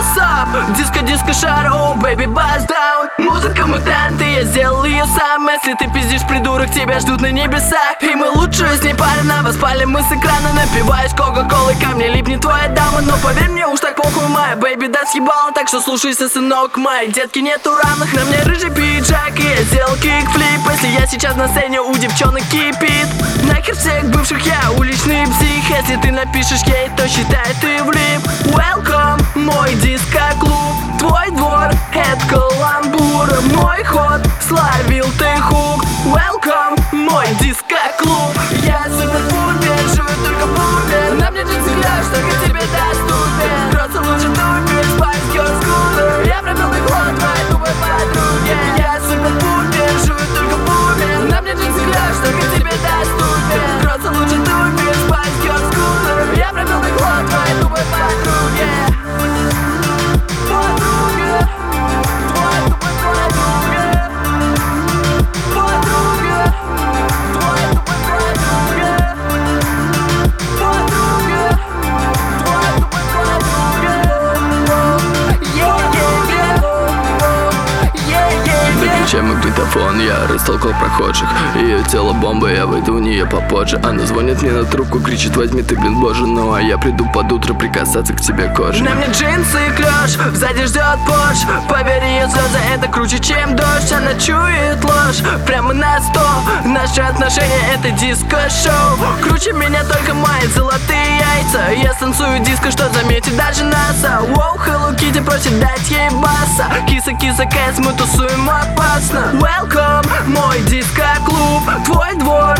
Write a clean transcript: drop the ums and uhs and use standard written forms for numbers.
what's up? Диско шар, oh baby buzz down. Музыка мутанты, я сделал ее сам. Если ты пиздишь, придурок, тебя ждут на небесах. И мы лучшие с ней парно, воспали мы с экрана. Напиваюсь кока-колой, ко мне липнет твоя дама. Но поверь мне, уж так похуй моя бэйби да съебала. Так что слушайся, сынок, моей детки нету равных. На мне рыжий пиджак и я сделал кикфлип. Если я сейчас на сцене, у девчонок кипит. Нахер всех бывших, я уличный псих. Если ты напишешь ей, то считай ты влип. Welcome, мой диско-клуб. Твой двор, это каламбур. Мой ход, словил ты хук. Welcome, мой диско-клуб. Я супер-пупер, жую только пупер. На мне джинсы гляж, только тебе доступен. Просто лучше тупер, Spice Girls cooler. Я пробил ты ход твоей тупой подруге. Я супер-пупер, жую только пупер. На мне джинсы гляж, только тебе доступен. Просто лучше тупер, Spice Girls cooler. Я пробил ты ход твоей тупой подруге. Выключаем магнитофон, я растолкал прохожих. Ее тело бомба, я выйду в нее попозже. Она звонит мне на трубку, кричит: возьми ты, блин, боже. Ну а я приду под утро прикасаться к тебе кожей. На мне джинсы клеш, сзади ждет Порш. Поверь, ее слезы это круче, чем дождь. Она чует ложь, прямо на 100. Наши отношения это диско-шоу. Круче меня только мои золотые яйца. Я станцую диско, что заметит даже НАСА. Воу, Hello Kitty просит дать ей баса. Киса-киса кэс, мы тусуем опасно. Welcome, мой диско-клуб. Твой двор,